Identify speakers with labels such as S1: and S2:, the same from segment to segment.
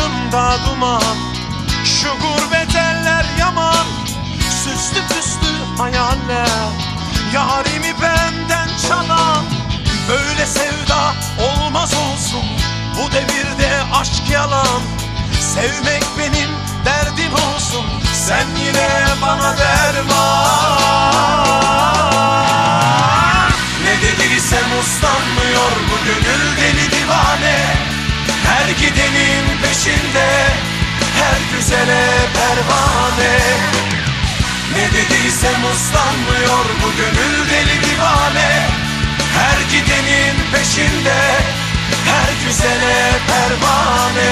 S1: yolunda duman. Şu gurbet eller yaman, süslü püslü hayaller, yarimi benden çalan. Böyle sevda olmaz olsun, bu devirde aşk yalan. Sevmek benim derdim olsun, sen yine bana derman. Ne dediysem uslanmıyor bu gönül deli divane. Her gidenin peşinde, her güzele pervane. Ne dediysem uslanmıyor bu gönül deli divane. Her gidenin peşinde, her güzele pervane.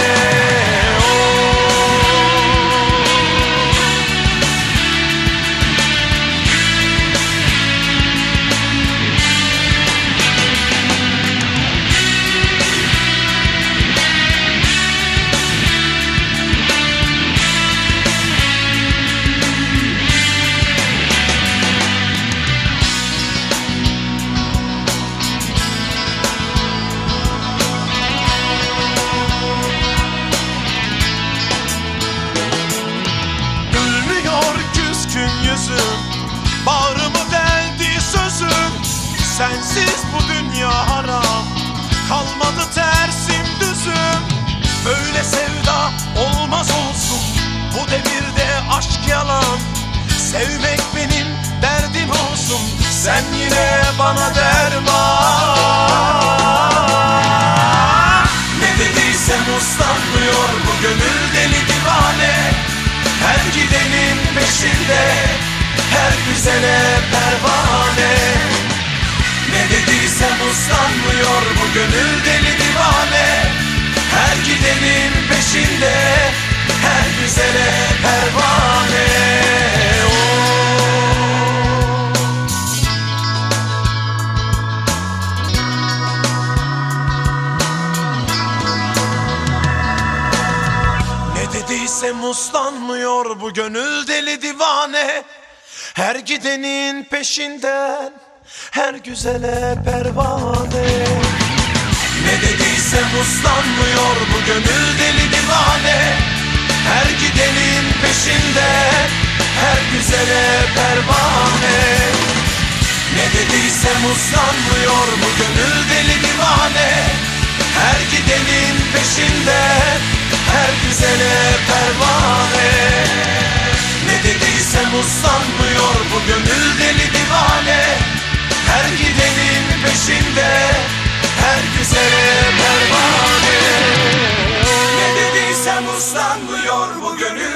S1: Bağrımı deldi sözün, sensiz bu dünya haram. Kalmadı tersim düzüm, böyle sevda olmaz olsun, bu devirde aşk yalan. Sevmek benim derdim olsun, sen yine bana derman. Ne dediysem uslanmıyor bu gönül deli divane. Her gidenin peşinde, her güzele pervane. Ne dediysem uslanmıyor bu gönül deli divane. Her gidenin peşinde, her güzele pervane. Ne dediysem uslanmıyor bu gönül deli divane. Her gidenin peşinden, her güzele pervane. Ne dediysem uslanmıyor bu gönül deli divane. Her gidenin peşinde, her güzele pervane. Ne dediysem uslanmıyor bu gönül deli divane. Her gidenin peşinde, her güzele pervane. Ne dediysem uslanmıyor bu gönül deli divane. Her gidenin peşinde, her güzele pervane. Ne dediysem uslanmıyor bu gönül